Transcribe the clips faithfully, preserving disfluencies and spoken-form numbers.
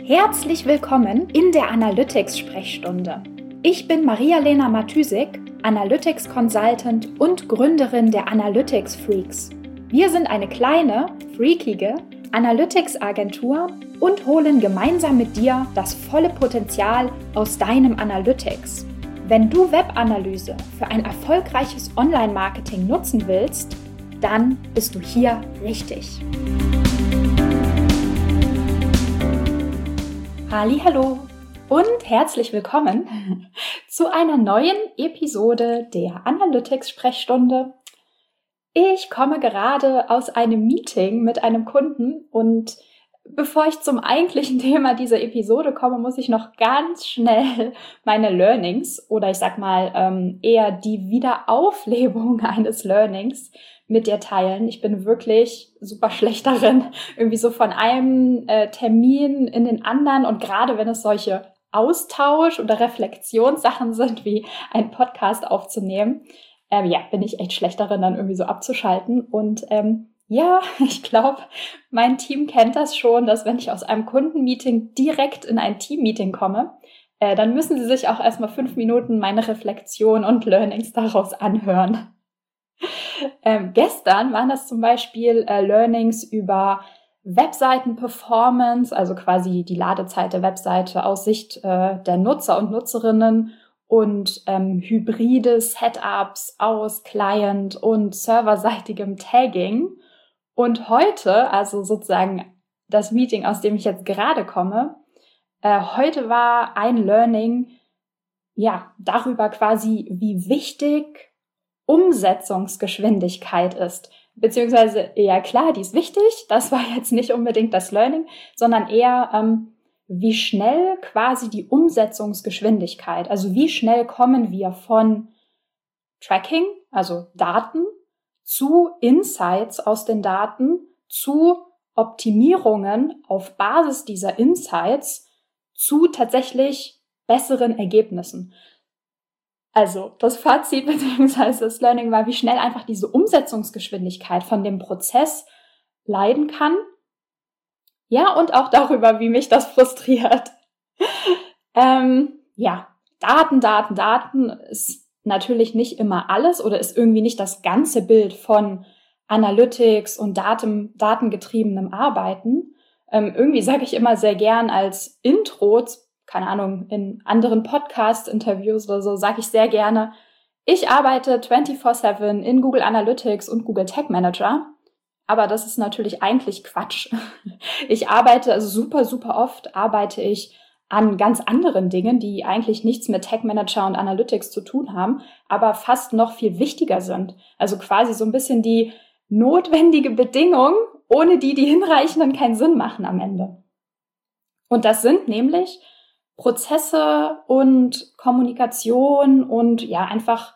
Herzlich willkommen in der Analytics-Sprechstunde. Ich bin Maria-Lena Matysik, Analytics Consultant und Gründerin der Analytics Freaks. Wir sind eine kleine, freakige Analytics-Agentur und holen gemeinsam mit dir das volle Potenzial aus deinem Analytics. Wenn du Webanalyse für ein erfolgreiches Online-Marketing nutzen willst, dann bist du hier richtig. Hallihallo und herzlich willkommen zu einer neuen Episode der Analytics-Sprechstunde. Ich komme gerade aus einem Meeting mit einem Kunden und bevor ich zum eigentlichen Thema dieser Episode komme, muss ich noch ganz schnell meine Learnings oder ich sag mal ähm, eher die Wiederauflebung eines Learnings mit dir teilen. Ich bin wirklich super schlecht darin, irgendwie so von einem äh, Termin in den anderen und gerade wenn es solche Austausch- oder Reflexionssachen sind, wie ein Podcast aufzunehmen, ähm, ja, bin ich echt schlecht darin, dann irgendwie so abzuschalten und ähm, ja, ich glaube, mein Team kennt das schon, dass wenn ich aus einem Kundenmeeting direkt in ein Teammeeting komme, äh, dann müssen sie sich auch erstmal fünf Minuten meine Reflexion und Learnings daraus anhören. Ähm, gestern waren das zum Beispiel äh, Learnings über Webseiten-Performance, also quasi die Ladezeit der Webseite aus Sicht äh, der Nutzer und Nutzerinnen und ähm, hybride Setups aus Client- und serverseitigem Tagging. Und heute, also sozusagen das Meeting, aus dem ich jetzt gerade komme, äh, heute war ein Learning, ja, darüber quasi, wie wichtig Umsetzungsgeschwindigkeit ist. Beziehungsweise, ja klar, die ist wichtig, das war jetzt nicht unbedingt das Learning, sondern eher, ähm, wie schnell quasi die Umsetzungsgeschwindigkeit, also wie schnell kommen wir von Tracking, also Daten, zu Insights aus den Daten, zu Optimierungen auf Basis dieser Insights, zu tatsächlich besseren Ergebnissen. Also das Fazit bzw. das Learning war, wie schnell einfach diese Umsetzungsgeschwindigkeit von dem Prozess leiden kann. Ja, und auch darüber, wie mich das frustriert. ähm, ja, Daten, Daten, Daten ist natürlich nicht immer alles oder ist irgendwie nicht das ganze Bild von Analytics und Daten, datengetriebenem Arbeiten. Ähm, irgendwie sage ich immer sehr gern als Intro, keine Ahnung, in anderen Podcast-Interviews oder so, sage ich sehr gerne, ich arbeite vierundzwanzig sieben in Google Analytics und Google Tag Manager. Aber das ist natürlich eigentlich Quatsch. Ich arbeite, also super, super oft arbeite ich an ganz anderen Dingen, die eigentlich nichts mit Tag Manager und Analytics zu tun haben, aber fast noch viel wichtiger sind. Also quasi so ein bisschen die notwendige Bedingung, ohne die die hinreichenden keinen Sinn machen am Ende. Und das sind nämlich Prozesse und Kommunikation und ja, einfach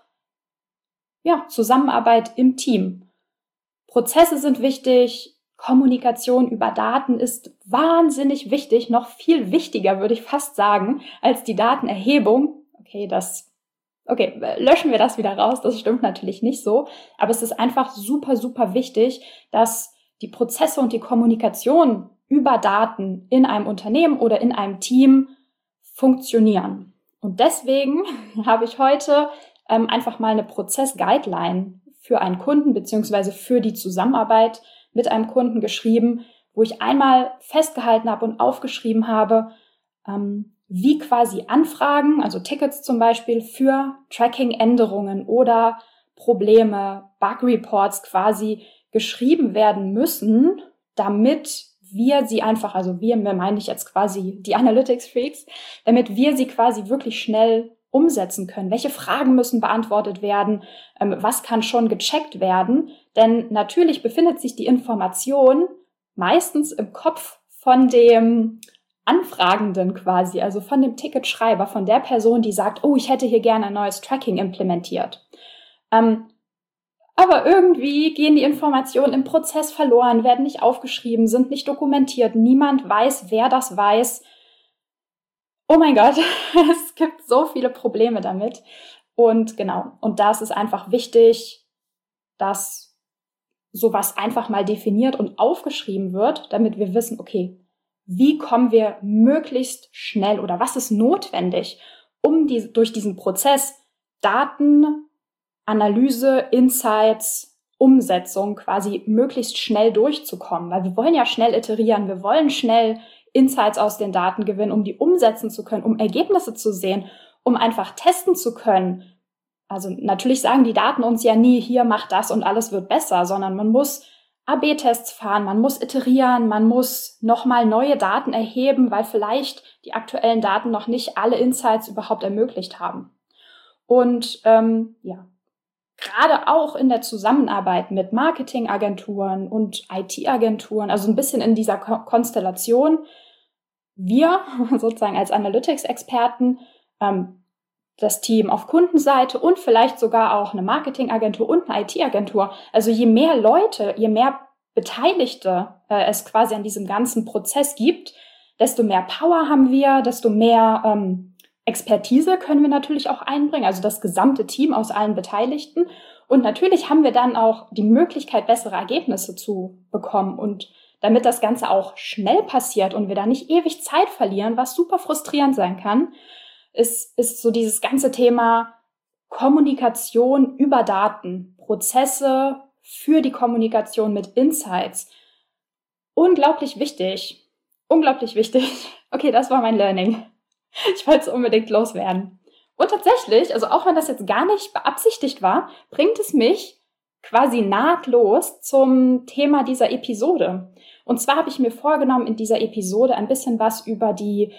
ja, Zusammenarbeit im Team. Prozesse sind wichtig, Kommunikation über Daten ist wahnsinnig wichtig, noch viel wichtiger, würde ich fast sagen, als die Datenerhebung. Okay, das, okay, löschen wir das wieder raus, das stimmt natürlich nicht so, aber es ist einfach super, super wichtig, dass die Prozesse und die Kommunikation über Daten in einem Unternehmen oder in einem Team funktionieren. Und deswegen habe ich heute ähm, einfach mal eine Prozess-Guideline für einen Kunden beziehungsweise für die Zusammenarbeit mit einem Kunden geschrieben, wo ich einmal festgehalten habe und aufgeschrieben habe, ähm, wie quasi Anfragen, also Tickets zum Beispiel für Tracking-Änderungen oder Probleme, Bug-Reports quasi geschrieben werden müssen, damit wir sie einfach, also wir, mir meine ich jetzt quasi die Analytics-Freaks, damit wir sie quasi wirklich schnell umsetzen können. Welche Fragen müssen beantwortet werden? Ähm, was kann schon gecheckt werden? Denn natürlich befindet sich die Information meistens im Kopf von dem Anfragenden quasi, also von dem Ticketschreiber, von der Person, die sagt, oh, ich hätte hier gerne ein neues Tracking implementiert. Ähm, aber irgendwie gehen die Informationen im Prozess verloren, werden nicht aufgeschrieben, sind nicht dokumentiert. Niemand weiß, wer das weiß. Oh mein Gott, es gibt so viele Probleme damit. Und genau, und da ist es einfach wichtig, dass sowas einfach mal definiert und aufgeschrieben wird, damit wir wissen, okay, wie kommen wir möglichst schnell oder was ist notwendig, um die, durch diesen Prozess Daten, Analyse, Insights, Umsetzung quasi möglichst schnell durchzukommen. Weil wir wollen ja schnell iterieren, wir wollen schnell Insights aus den Daten gewinnen, um die umsetzen zu können, um Ergebnisse zu sehen, um einfach testen zu können. Also natürlich sagen die Daten uns ja nie, hier mach das und alles wird besser, sondern man muss A B Tests fahren, man muss iterieren, man muss nochmal neue Daten erheben, weil vielleicht die aktuellen Daten noch nicht alle Insights überhaupt ermöglicht haben. Und ähm, ja, gerade auch in der Zusammenarbeit mit Marketingagenturen und I T-Agenturen, also ein bisschen in dieser Ko- Konstellation, wir sozusagen als Analytics-Experten, ähm, das Team auf Kundenseite und vielleicht sogar auch eine Marketingagentur und eine I T-Agentur. Also je mehr Leute, je mehr Beteiligte äh, es quasi an diesem ganzen Prozess gibt, desto mehr Power haben wir, desto mehr ähm, Expertise können wir natürlich auch einbringen, also das gesamte Team aus allen Beteiligten. Und natürlich haben wir dann auch die Möglichkeit, bessere Ergebnisse zu bekommen. Und damit das Ganze auch schnell passiert und wir da nicht ewig Zeit verlieren, was super frustrierend sein kann, ist, ist so dieses ganze Thema Kommunikation über Daten, Prozesse für die Kommunikation mit Insights. Unglaublich wichtig. Unglaublich wichtig. Okay, das war mein Learning. Ich wollte es unbedingt loswerden. Und tatsächlich, also auch wenn das jetzt gar nicht beabsichtigt war, bringt es mich quasi nahtlos zum Thema dieser Episode. Und zwar habe ich mir vorgenommen, in dieser Episode ein bisschen was über die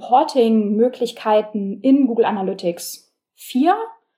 Reporting-Möglichkeiten in Google Analytics vier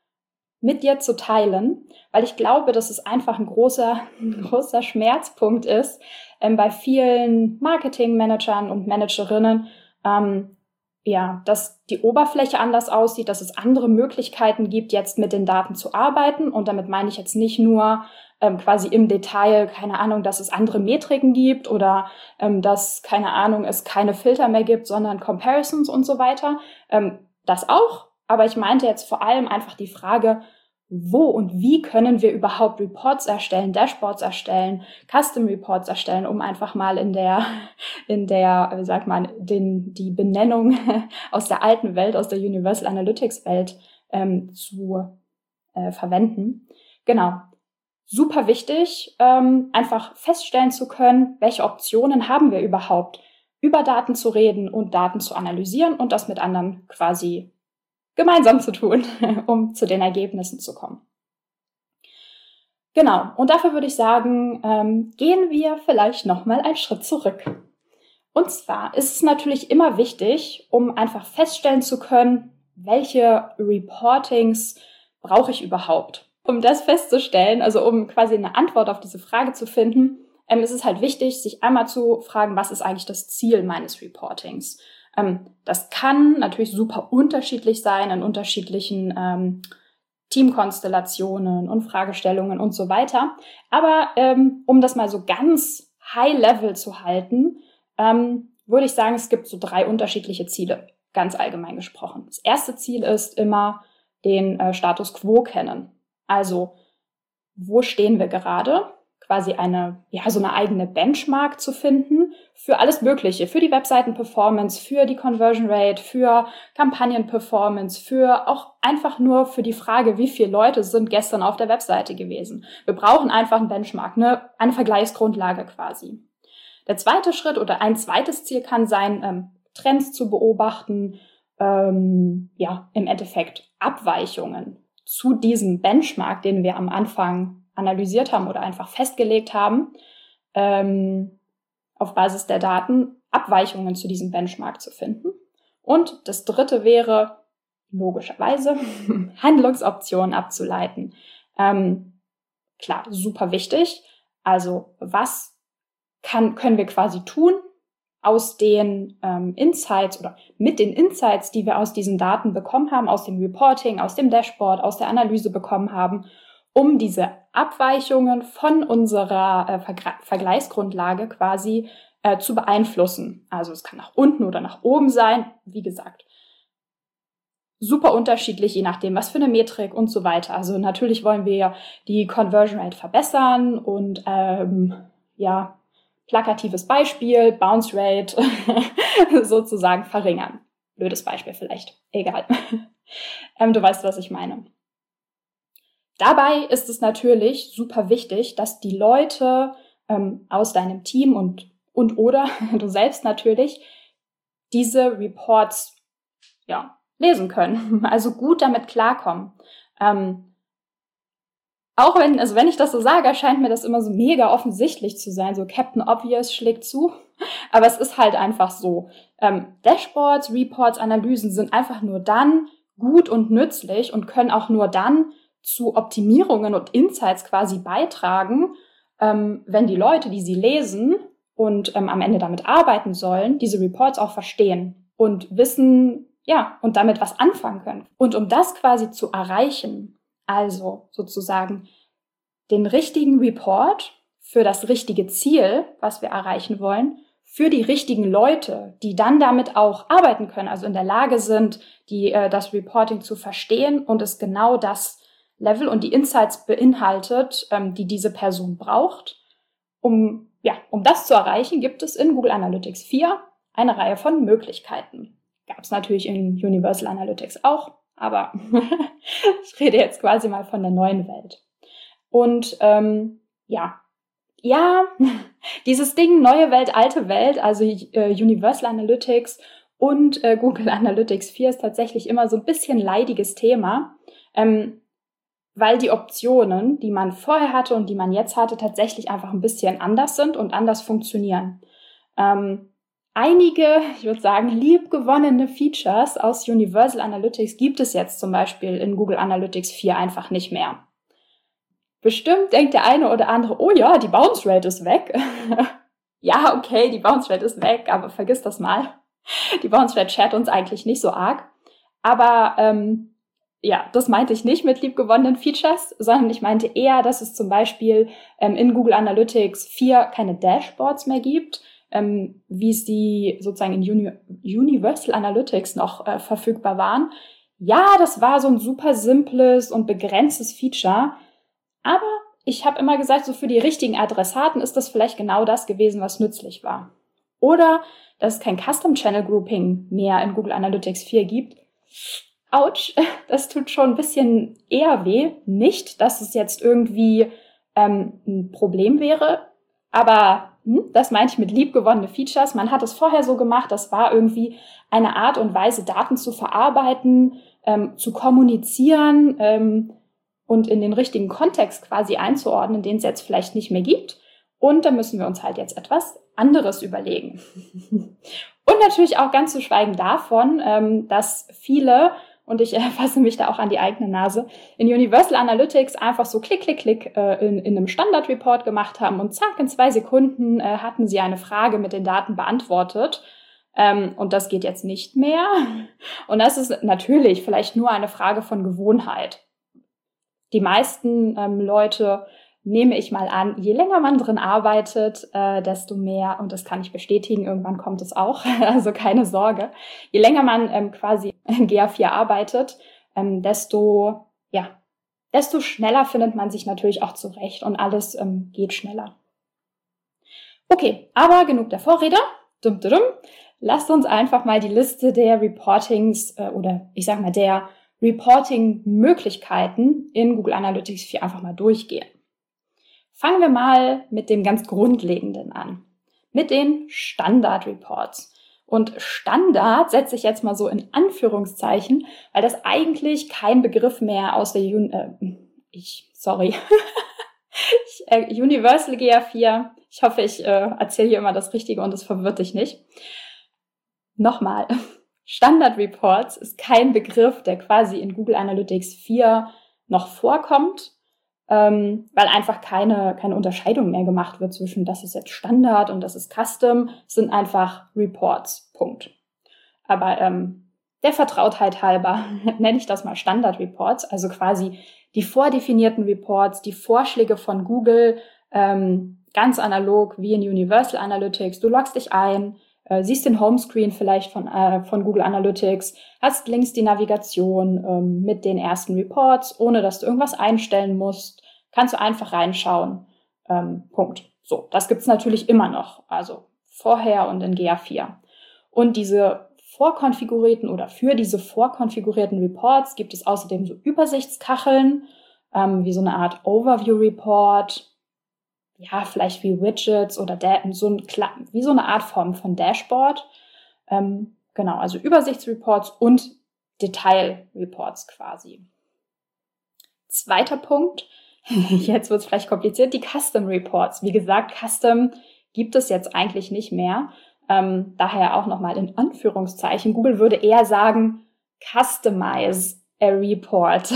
mit dir zu teilen, weil ich glaube, dass es einfach ein großer, ein großer Schmerzpunkt ist ähm, bei vielen Marketingmanagern und Managerinnen, ähm, ja, dass die Oberfläche anders aussieht, dass es andere Möglichkeiten gibt, jetzt mit den Daten zu arbeiten. Und damit meine ich jetzt nicht nur ähm, quasi im Detail, keine Ahnung, dass es andere Metriken gibt oder ähm, dass, keine Ahnung, es keine Filter mehr gibt, sondern Comparisons und so weiter. Ähm, das auch. Aber ich meinte jetzt vor allem einfach die Frage, wo und wie können wir überhaupt Reports erstellen, Dashboards erstellen, Custom Reports erstellen, um einfach mal in der, in der, wie sagt man, den, die Benennung aus der alten Welt, aus der Universal Analytics Welt ähm, zu äh, verwenden. Genau. Super wichtig, ähm, einfach feststellen zu können, welche Optionen haben wir überhaupt, über Daten zu reden und Daten zu analysieren und das mit anderen quasi gemeinsam zu tun, um zu den Ergebnissen zu kommen. Genau, und dafür würde ich sagen, ähm, gehen wir vielleicht nochmal einen Schritt zurück. Und zwar ist es natürlich immer wichtig, um einfach feststellen zu können, welche Reportings brauche ich überhaupt. Um das festzustellen, also um quasi eine Antwort auf diese Frage zu finden, ähm, ist es halt wichtig, sich einmal zu fragen, was ist eigentlich das Ziel meines Reportings? Ähm, das kann natürlich super unterschiedlich sein in unterschiedlichen ähm, Teamkonstellationen und Fragestellungen und so weiter. Aber ähm, um das mal so ganz high-level zu halten, ähm, würde ich sagen, es gibt so drei unterschiedliche Ziele, ganz allgemein gesprochen. Das erste Ziel ist immer den äh, Status quo kennen. Also, wo stehen wir gerade? Quasi eine, ja, so eine eigene Benchmark zu finden für alles Mögliche, für die Webseiten-Performance, für die Conversion Rate, für Kampagnen-Performance, für auch einfach nur für die Frage, wie viele Leute sind gestern auf der Webseite gewesen. Wir brauchen einfach einen Benchmark, ne, eine Vergleichsgrundlage quasi. Der zweite Schritt oder ein zweites Ziel kann sein, ähm, Trends zu beobachten, ähm, ja, im Endeffekt Abweichungen zu diesem Benchmark, den wir am Anfang analysiert haben oder einfach festgelegt haben, ähm, auf Basis der Daten Abweichungen zu diesem Benchmark zu finden. Und das dritte wäre, logischerweise, Handlungsoptionen abzuleiten. Ähm, klar, super wichtig. Also was kann, können wir quasi tun aus den ähm, Insights oder mit den Insights, die wir aus diesen Daten bekommen haben, aus dem Reporting, aus dem Dashboard, aus der Analyse bekommen haben, um diese Abweichungen von unserer äh, Vergra- Vergleichsgrundlage quasi äh, zu beeinflussen. Also es kann nach unten oder nach oben sein, wie gesagt. Super unterschiedlich, je nachdem, was für eine Metrik und so weiter. Also natürlich wollen wir die Conversion Rate verbessern und ähm, ja plakatives Beispiel, Bounce Rate sozusagen verringern. Blödes Beispiel vielleicht, egal. ähm, du weißt, was ich meine. Dabei ist es natürlich super wichtig, dass die Leute ähm, aus deinem Team und, und oder du selbst natürlich diese Reports ja, lesen können, also gut damit klarkommen. Ähm, Auch wenn, also wenn ich das so sage, erscheint mir das immer so mega offensichtlich zu sein, so Captain Obvious schlägt zu. Aber es ist halt einfach so. Ähm, Dashboards, Reports, Analysen sind einfach nur dann gut und nützlich und können auch nur dann zu Optimierungen und Insights quasi beitragen, ähm, wenn die Leute, die sie lesen und ähm, am Ende damit arbeiten sollen, diese Reports auch verstehen und wissen, ja, und damit was anfangen können. Und um das quasi zu erreichen, also sozusagen den richtigen Report für das richtige Ziel, was wir erreichen wollen, für die richtigen Leute, die dann damit auch arbeiten können, also in der Lage sind, die äh, das Reporting zu verstehen und es genau das Level und die Insights beinhaltet, ähm, die diese Person braucht. Um, ja, um das zu erreichen, gibt es in Google Analytics vier eine Reihe von Möglichkeiten. Gab es natürlich in Universal Analytics auch, aber ich rede jetzt quasi mal von der neuen Welt. Und ähm, ja, ja, dieses Ding neue Welt, alte Welt, also äh, Universal Analytics und äh, Google Analytics vier ist tatsächlich immer so ein bisschen leidiges Thema, ähm, weil die Optionen, die man vorher hatte und die man jetzt hatte, tatsächlich einfach ein bisschen anders sind und anders funktionieren. Ähm, Einige, ich würde sagen, liebgewonnene Features aus Universal Analytics gibt es jetzt zum Beispiel in Google Analytics vier einfach nicht mehr. Bestimmt denkt der eine oder andere, oh ja, die Bounce Rate ist weg. Ja, okay, die Bounce Rate ist weg, aber vergiss das mal. Die Bounce Rate schert uns eigentlich nicht so arg. Aber ähm, ja, das meinte ich nicht mit liebgewonnenen Features, sondern ich meinte eher, dass es zum Beispiel ähm, in Google Analytics vier keine Dashboards mehr gibt, Ähm, wie es die sozusagen in Uni- Universal Analytics noch äh, verfügbar waren. Ja, das war so ein super simples und begrenztes Feature, aber ich habe immer gesagt, so für die richtigen Adressaten ist das vielleicht genau das gewesen, was nützlich war. Oder dass es kein Custom Channel Grouping mehr in Google Analytics vier gibt. Autsch, das tut schon ein bisschen eher weh. Nicht, dass es jetzt irgendwie ähm, ein Problem wäre, aber hm, das meinte ich mit liebgewonnene Features. Man hat es vorher so gemacht, das war irgendwie eine Art und Weise, Daten zu verarbeiten, ähm, zu kommunizieren ähm, und in den richtigen Kontext quasi einzuordnen, den es jetzt vielleicht nicht mehr gibt. Und da müssen wir uns halt jetzt etwas anderes überlegen. Und natürlich auch ganz zu schweigen davon, ähm, dass viele, und ich äh, fasse mich da auch an die eigene Nase, in Universal Analytics einfach so klick, klick, klick äh, in, in einem Standard-Report gemacht haben und zack, in zwei Sekunden äh, hatten sie eine Frage mit den Daten beantwortet. Ähm, und das geht jetzt nicht mehr. Und das ist natürlich vielleicht nur eine Frage von Gewohnheit. Die meisten ähm, Leute, nehme ich mal an, je länger man drin arbeitet, äh, desto mehr, und das kann ich bestätigen, irgendwann kommt es auch, also keine Sorge, je länger man ähm, quasi in G A vier arbeitet, ähm, desto, ja, desto schneller findet man sich natürlich auch zurecht und alles ähm, geht schneller. Okay, aber genug der Vorrede. Dum, dum, dum. Lasst uns einfach mal die Liste der Reportings äh, oder ich sag mal der Reporting-Möglichkeiten in Google Analytics vier einfach mal durchgehen. Fangen wir mal mit dem ganz Grundlegenden an, mit den Standard-Reports. Und Standard setze ich jetzt mal so in Anführungszeichen, weil das eigentlich kein Begriff mehr aus der Un- äh, ich, sorry, ich, äh, Universal G A vier, ich hoffe, ich äh, erzähle hier immer das Richtige und es verwirrt dich nicht. Nochmal. Standard Reports ist kein Begriff, der quasi in Google Analytics vier noch vorkommt, ähm, weil einfach keine, keine Unterscheidung mehr gemacht wird zwischen das ist jetzt Standard und das ist Custom, es sind einfach Reports, Punkt. Aber ähm, der Vertrautheit halber nenne ich das mal Standard Reports, also quasi die vordefinierten Reports, die Vorschläge von Google, ähm, ganz analog wie in Universal Analytics. Du loggst dich ein, äh, siehst den Homescreen vielleicht von, äh, von Google Analytics, hast links die Navigation ähm, mit den ersten Reports, ohne dass du irgendwas einstellen musst, kannst du einfach reinschauen. Ähm, Punkt. So, das gibt's natürlich immer noch, also vorher und in G A vier. Und diese vorkonfigurierten oder für diese vorkonfigurierten Reports gibt es außerdem so Übersichtskacheln, ähm, wie so eine Art Overview-Report, ja, vielleicht wie Widgets oder da- so ein, wie so eine Art Form von Dashboard. Ähm, genau, also Übersichtsreports und Detailreports quasi. Zweiter Punkt, jetzt wird es vielleicht kompliziert, die Custom Reports. Wie gesagt, Custom gibt es jetzt eigentlich nicht mehr. Ähm, daher auch nochmal in Anführungszeichen. Google würde eher sagen, customize a report.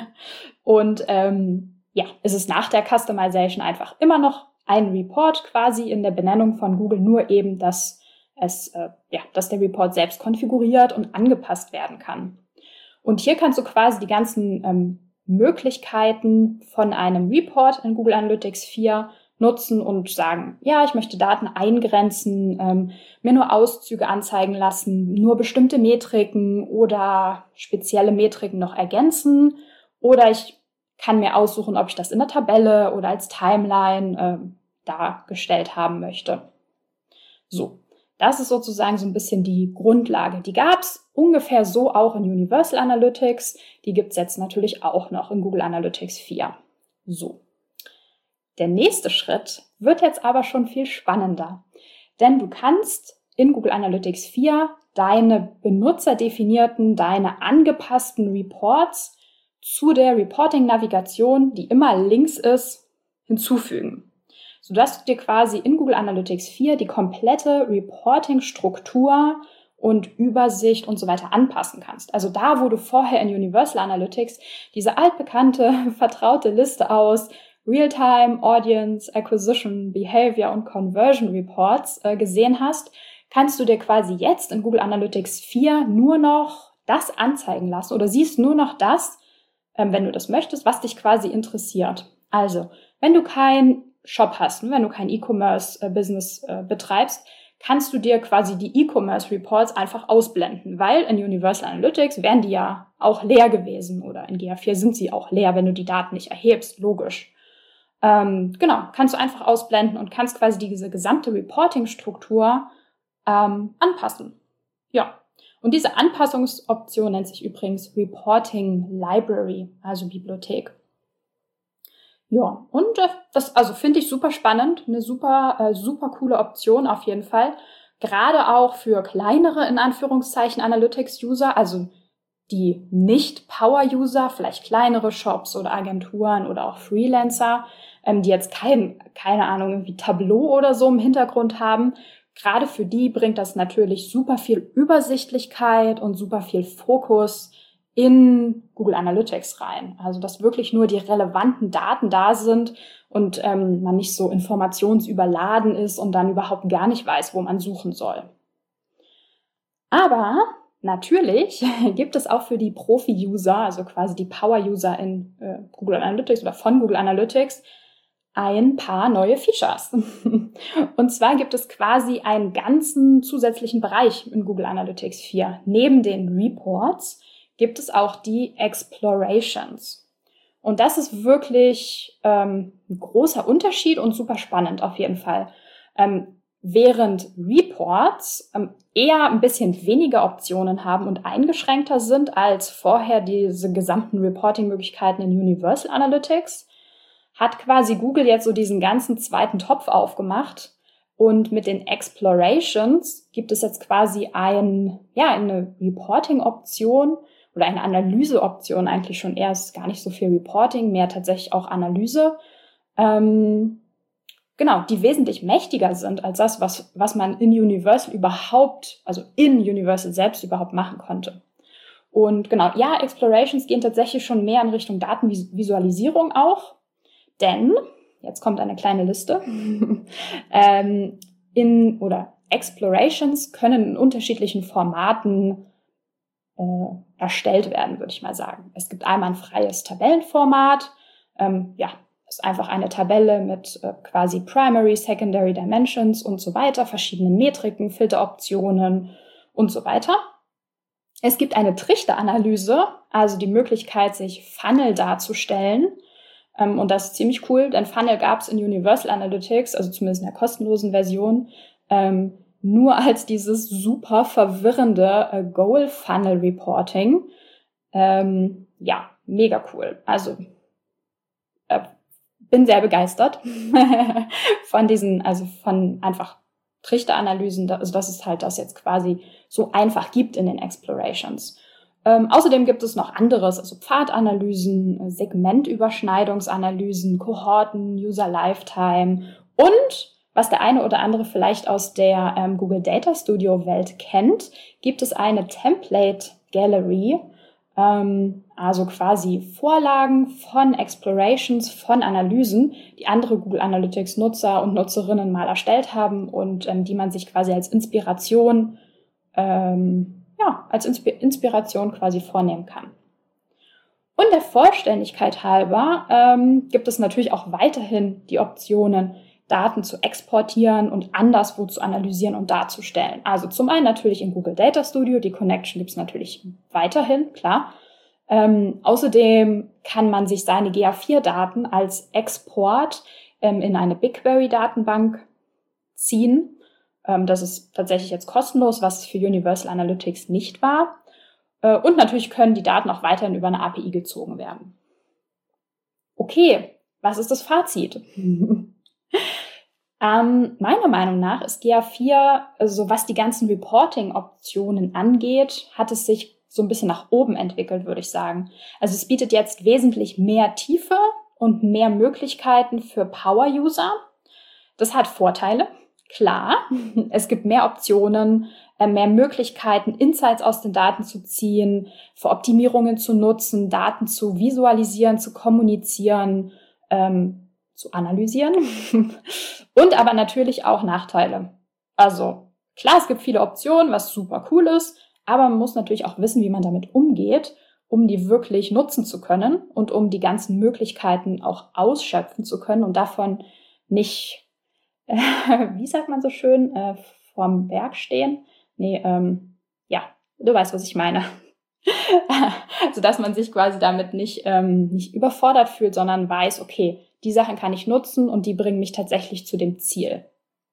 Und ähm, ja, es ist nach der Customization einfach immer noch ein Report quasi in der Benennung von Google, nur eben, dass es, äh, ja, dass der Report selbst konfiguriert und angepasst werden kann. Und hier kannst du quasi die ganzen ähm, Möglichkeiten von einem Report in Google Analytics vier nutzen und sagen, ja, ich möchte Daten eingrenzen, ähm, mir nur Auszüge anzeigen lassen, nur bestimmte Metriken oder spezielle Metriken noch ergänzen. Oder ich kann mir aussuchen, ob ich das in der Tabelle oder als Timeline äh, dargestellt haben möchte. So, das ist sozusagen so ein bisschen die Grundlage. Die gab es ungefähr so auch in Universal Analytics. Die gibt es jetzt natürlich auch noch in Google Analytics vier. So. Der nächste Schritt wird jetzt aber schon viel spannender. Denn du kannst in Google Analytics vier deine benutzerdefinierten, deine angepassten Reports zu der Reporting-Navigation, die immer links ist, hinzufügen, sodass du dir quasi in Google Analytics vier die komplette Reporting-Struktur und Übersicht und so weiter anpassen kannst. Also da, wo du vorher in Universal Analytics diese altbekannte, vertraute Liste aus Real-Time, Audience, Acquisition, Behavior und Conversion Reports äh, gesehen hast, kannst du dir quasi jetzt in Google Analytics vier nur noch das anzeigen lassen oder siehst nur noch das, ähm, wenn du das möchtest, was dich quasi interessiert. Also, wenn du keinen Shop hast, wenn du kein E-Commerce-Business äh, betreibst, kannst du dir quasi die E-Commerce-Reports einfach ausblenden, weil in Universal Analytics wären die ja auch leer gewesen oder in G A vier sind sie auch leer, wenn du die Daten nicht erhebst, logisch. Ähm, genau, kannst du einfach ausblenden und kannst quasi diese gesamte Reporting-Struktur ähm, anpassen. Ja, und diese Anpassungsoption nennt sich übrigens Reporting Library, also Bibliothek. Ja, und äh, das also finde ich super spannend, eine super, äh, super coole Option auf jeden Fall. Gerade auch für kleinere, in Anführungszeichen, Analytics-User, also die Nicht-Power-User, vielleicht kleinere Shops oder Agenturen oder auch Freelancer, ähm, die jetzt kein, keine Ahnung, irgendwie Tableau oder so im Hintergrund haben. Gerade für die bringt das natürlich super viel Übersichtlichkeit und super viel Fokus in Google Analytics rein. Also dass wirklich nur die relevanten Daten da sind und ähm, man nicht so informationsüberladen ist und dann überhaupt gar nicht weiß, wo man suchen soll. Aber natürlich gibt es auch für die Profi-User, also quasi die Power-User in äh, Google Analytics oder von Google Analytics, ein paar neue Features. Und zwar gibt es quasi einen ganzen zusätzlichen Bereich in Google Analytics vier. Neben den Reports gibt es auch die Explorations. Und das ist wirklich ähm, ein großer Unterschied und super spannend auf jeden Fall. Ähm, während Reports ähm, eher ein bisschen weniger Optionen haben und eingeschränkter sind als vorher diese gesamten Reporting-Möglichkeiten in Universal Analytics, hat quasi Google jetzt so diesen ganzen zweiten Topf aufgemacht. Und mit den Explorations gibt es jetzt quasi ein, ja, eine Reporting-Option oder eine Analyse-Option eigentlich schon eher. Es ist gar nicht so viel Reporting, mehr tatsächlich auch Analyse. Ähm, genau, die wesentlich mächtiger sind als das, was, was man in Universal überhaupt, also in Universal selbst überhaupt machen konnte. Und genau, ja, Explorations gehen tatsächlich schon mehr in Richtung Datenvisualisierung auch. Denn, jetzt kommt eine kleine Liste, ähm, in oder Explorations können in unterschiedlichen Formaten äh, erstellt werden, würde ich mal sagen. Es gibt einmal ein freies Tabellenformat, ähm, ja, ist einfach eine Tabelle mit äh, quasi Primary, Secondary Dimensions und so weiter, verschiedenen Metriken, Filteroptionen und so weiter. Es gibt eine Trichteranalyse, also die Möglichkeit, sich Funnel darzustellen, Ähm, und das ist ziemlich cool, denn Funnel gab es in Universal Analytics, also zumindest in der kostenlosen Version, ähm, nur als dieses super verwirrende äh, Goal Funnel Reporting. Ähm, ja, mega cool. Also äh, bin sehr begeistert von diesen, also von einfach Trichteranalysen, also dass es halt das jetzt quasi so einfach gibt in den Explorations. Ähm, außerdem gibt es noch anderes, also Pfadanalysen, Segmentüberschneidungsanalysen, Kohorten, User Lifetime und was der eine oder andere vielleicht aus der ähm, Google Data Studio Welt kennt, gibt es eine Template Gallery, ähm, also quasi Vorlagen von Explorations, von Analysen, die andere Google Analytics Nutzer und Nutzerinnen mal erstellt haben und ähm, die man sich quasi als Inspiration, ähm, ja, als Insp- Inspiration quasi vornehmen kann. Und der Vollständigkeit halber ähm, gibt es natürlich auch weiterhin die Optionen, Daten zu exportieren und anderswo zu analysieren und darzustellen. Also zum einen natürlich in Google Data Studio, die Connection gibt es natürlich weiterhin, klar. Ähm, außerdem kann man sich seine G A vier Daten als Export ähm, in eine BigQuery-Datenbank ziehen. Ähm, das ist tatsächlich jetzt kostenlos, was für Universal Analytics nicht war. Äh, und natürlich können die Daten auch weiterhin über eine A P I gezogen werden. Okay, was ist das Fazit? Ähm, meiner Meinung nach ist G A vier, also was die ganzen Reporting-Optionen angeht, hat es sich so ein bisschen nach oben entwickelt, würde ich sagen. Also es bietet jetzt wesentlich mehr Tiefe und mehr Möglichkeiten für Power-User. Das hat Vorteile, klar. Es gibt mehr Optionen, mehr Möglichkeiten, Insights aus den Daten zu ziehen, für Optimierungen zu nutzen, Daten zu visualisieren, zu kommunizieren, ähm, zu analysieren und aber natürlich auch Nachteile. Also klar, es gibt viele Optionen, was super cool ist, aber man muss natürlich auch wissen, wie man damit umgeht, um die wirklich nutzen zu können und um die ganzen Möglichkeiten auch ausschöpfen zu können und davon nicht, äh, wie sagt man so schön, äh, vorm Berg stehen. Nee, ähm, ja, du weißt, was ich meine. Also, dass man sich quasi damit nicht, ähm, nicht überfordert fühlt, sondern weiß, okay, die Sachen kann ich nutzen und die bringen mich tatsächlich zu dem Ziel.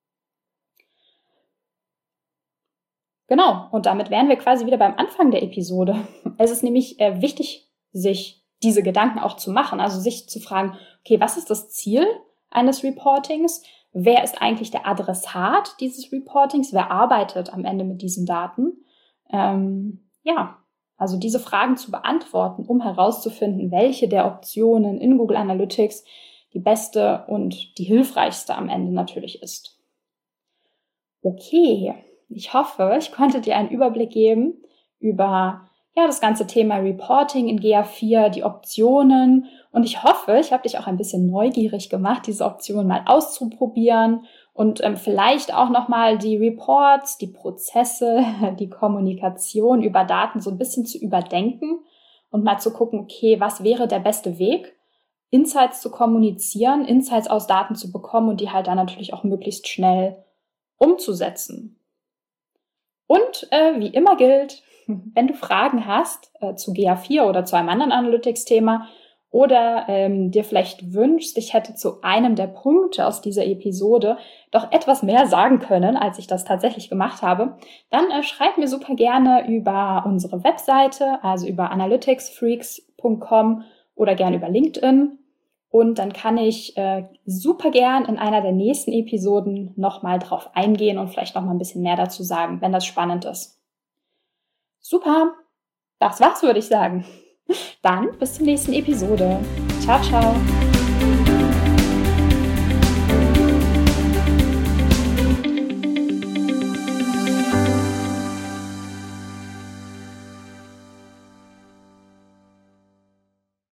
Genau, und damit wären wir quasi wieder beim Anfang der Episode. Es ist nämlich äh, wichtig, sich diese Gedanken auch zu machen, also sich zu fragen, okay, was ist das Ziel eines Reportings? Wer ist eigentlich der Adressat dieses Reportings? Wer arbeitet am Ende mit diesen Daten? Ähm, ja, also diese Fragen zu beantworten, um herauszufinden, welche der Optionen in Google Analytics die beste und die hilfreichste am Ende natürlich ist. Okay, ich hoffe, ich konnte dir einen Überblick geben über ja, das ganze Thema Reporting in G A vier, die Optionen, und ich hoffe, ich habe dich auch ein bisschen neugierig gemacht, diese Optionen mal auszuprobieren und ähm, vielleicht auch nochmal die Reports, die Prozesse, die Kommunikation über Daten so ein bisschen zu überdenken und mal zu gucken, okay, was wäre der beste Weg, Insights zu kommunizieren, Insights aus Daten zu bekommen und die halt dann natürlich auch möglichst schnell umzusetzen. Und äh, wie immer gilt, wenn du Fragen hast äh, zu G A vier oder zu einem anderen Analytics-Thema oder ähm, dir vielleicht wünschst, ich hätte zu einem der Punkte aus dieser Episode doch etwas mehr sagen können, als ich das tatsächlich gemacht habe, dann äh, schreib mir super gerne über unsere Webseite, also über analytics freaks punkt com oder gerne über LinkedIn. Und dann kann ich äh, super gern in einer der nächsten Episoden nochmal drauf eingehen und vielleicht nochmal ein bisschen mehr dazu sagen, wenn das spannend ist. Super, das war's, würde ich sagen. Dann bis zur nächsten Episode. Ciao, ciao.